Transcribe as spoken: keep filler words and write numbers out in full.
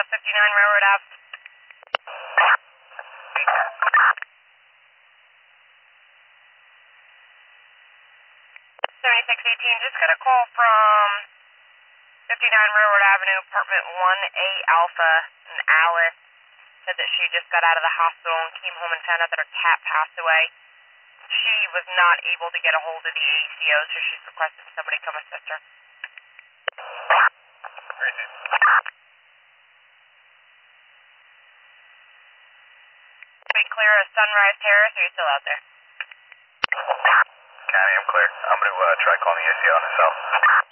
fifty-nine Railroad Ave. seventy-six eighteen, just got a call from fifty-nine Railroad Avenue, apartment one A Alpha, and Alice said that she just got out of the hospital and came home and found out that her cat passed away. She was not able to get a hold of the A C O, so she's requested somebody come assist her. Be clear of Sunrise Terrace, or are you still out there? County, I'm clear. I'm going to uh, try calling the A C O on the cell.